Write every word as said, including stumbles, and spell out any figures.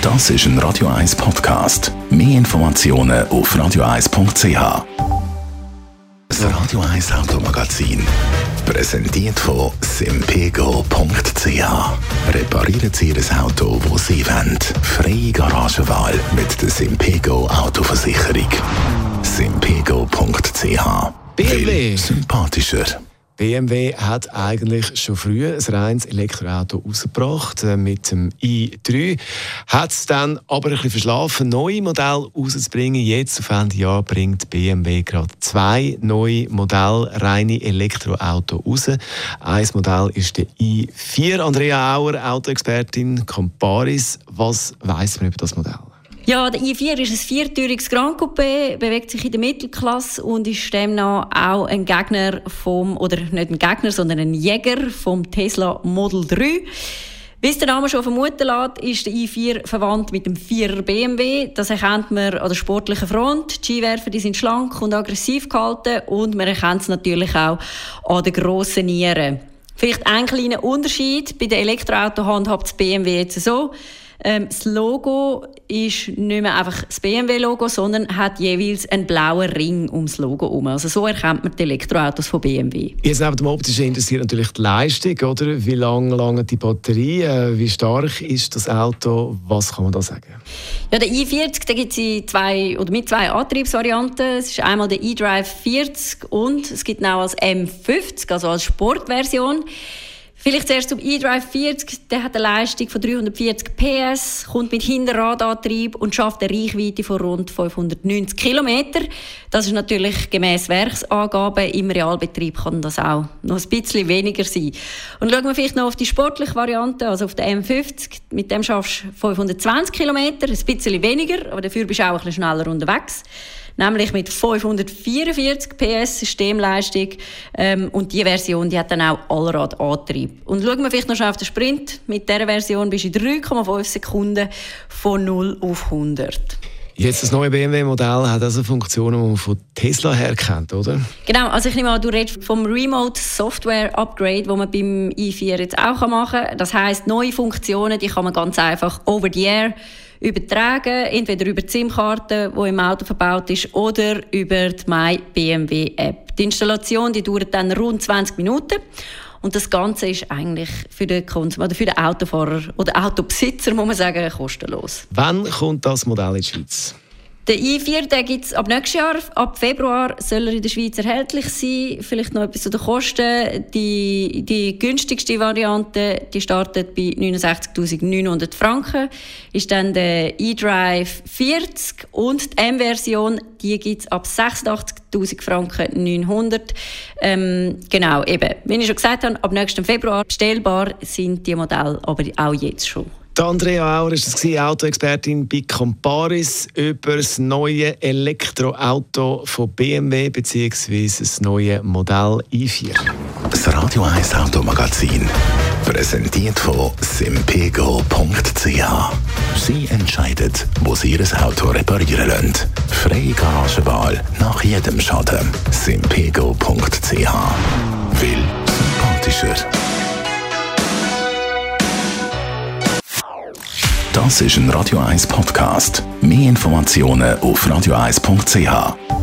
Das ist ein Radio eins Podcast. Mehr Informationen auf radio eins punkt c h. Das Radio eins Automagazin, präsentiert von simpego punkt c h. Reparieren Sie Ihr Auto, wo Sie wollen. Freie Garagenwahl mit der Simpego Autoversicherung. simpego punkt c h. B M W. Viel sympathischer. B M W hat eigentlich schon früh ein reines Elektroauto rausgebracht äh, mit dem i drei. Hat es dann aber ein bisschen verschlafen, neue Modelle rauszubringen. Jetzt auf Ende Jahr bringt B M W gerade zwei neue Modelle, reine Elektroauto raus. Ein Modell ist der i vier. Andrea Auer, Autoexpertin Comparis. Was weiss man über das Modell? Ja, der i vier ist ein viertüriges Grand Coupé, bewegt sich in der Mittelklasse und ist demnach auch ein Gegner vom, oder nicht ein Gegner, sondern ein Jäger vom Tesla Model drei. Wie es der Name schon vermuten lässt, ist der i vier verwandt mit dem vierer B M W. Das erkennt man an der sportlichen Front. Die Skiwerfer die sind schlank und aggressiv gehalten und man erkennt es natürlich auch an den grossen Nieren. Vielleicht ein kleiner Unterschied: Bei den Elektroautos handhabt das B M W jetzt so. Ähm, das Logo ist nicht mehr einfach das B M W-Logo, sondern hat jeweils einen blauen Ring ums Logo herum. Also so erkennt man die Elektroautos von B M W. Jetzt neben dem Optischen interessiert natürlich die Leistung, oder? Wie lange lange die Batterie? Äh, wie stark ist das Auto? Was kann man da sagen? Ja, der i vierzig, da gibt es in zwei, oder mit zwei Antriebsvarianten. Es ist einmal der iDrive vierzig und es gibt auch als M fünfzig, also als Sportversion. Vielleicht zuerst zum iDrive vierzig. Der hat eine Leistung von dreihundertvierzig P S, kommt mit Hinterradantrieb und schafft eine Reichweite von rund fünfhundertneunzig Kilometer. Das ist natürlich gemäss Werksangaben. Im Realbetrieb kann das auch noch ein bisschen weniger sein. Und schauen wir vielleicht noch auf die sportliche Variante, also auf den M fünfzig. Mit dem schaffst du fünfhundertzwanzig Kilometer, ein bisschen weniger, aber dafür bist du auch ein bisschen schneller unterwegs. Nämlich mit fünfhundertvierundvierzig P S Systemleistung. Ähm, und diese Version die hat dann auch Allradantrieb. Und schauen wir vielleicht noch schnell auf den Sprint. Mit dieser Version bist du in drei Komma fünf Sekunden von null auf hundert. Jetzt das neue B M W-Modell hat also Funktionen, die man von Tesla her kennt, oder? Genau, also ich nehme an, du redest vom Remote Software Upgrade, das man beim i vier jetzt auch machen kann. Das heisst, neue Funktionen, die kann man ganz einfach over the air übertragen, entweder über die SIM-Karte, die im Auto verbaut ist, oder über die My B M W App. Die Installation die dauert dann rund zwanzig Minuten. Und das Ganze ist eigentlich für den Konsum oder für den Autofahrer oder Autobesitzer, muss man sagen, kostenlos. Wann kommt das Modell in die Schweiz? Der i vier gibt es ab nächstes Jahr. Ab Februar soll er in der Schweiz erhältlich sein. Vielleicht noch etwas zu den Kosten. Die, die günstigste Variante die startet bei neunundsechzigtausendneunhundert Franken. Ist dann der iDrive vierzig und die M-Version die gibt es ab sechsundachtzigtausend Franken neunhundert. Ähm, genau, eben. Wie ich schon gesagt habe, ab nächstem Februar bestellbar sind die Modelle aber auch jetzt schon. Die Andrea Auer war das, Autoexpertin bei Comparis, über das neue Elektroauto von B M W bzw. das neue Modell i vier. Das Radio eins Automagazin, präsentiert von simpego punkt c h. Sie entscheiden, wo Sie Ihr Auto reparieren lassen. Freie Garagenwahl nach jedem Schaden. simpego punkt c h. Viel sympathischer. Das ist ein Radio eins Podcast. Mehr Informationen auf radio eins punkt c h.